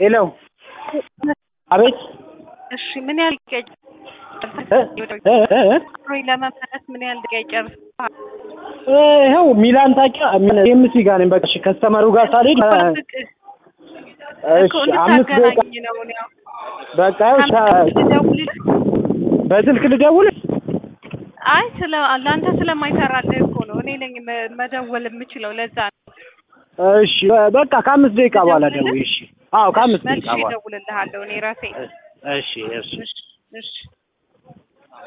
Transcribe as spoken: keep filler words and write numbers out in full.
ሄሎ አቤት እሺ ምን ያህል ይቀጭ እ ለመመለስ ምን ያህል ይቀጭ ይኸው ሚላን ታውቂያ ኤምሲ ጋር ነኝ በቃ ከስተመሩ ጋር ሳልሄድ እሺ አምስት ገናኝ ነው ነው በቃ በስልክ ልደውል አይ ስለ አንተ ስለማይሰራልህ እኮ ነው እኔ ነኝ መደወል የምችለው ለዛ እሺ በቃ ከአምስት ደቂቃ በኋላ ደውይ እሺ አዎ ከአምስት ደቂቃ በኋላ እደውልልሃለሁ እኔ ራሴ እሺ እሺ እሺ